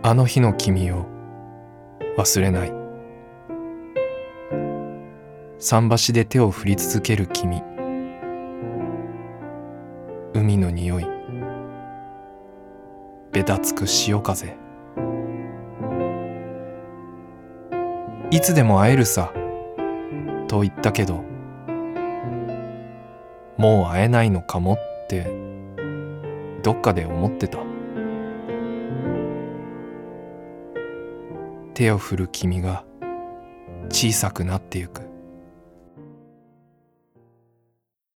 あの日の君を忘れない。桟橋で手を振り続ける君。海の匂い、べたつく潮風。いつでも会えるさと言ったけど、もう会えないのかもってどっかで思ってた。手を振る君が小さくなってゆく。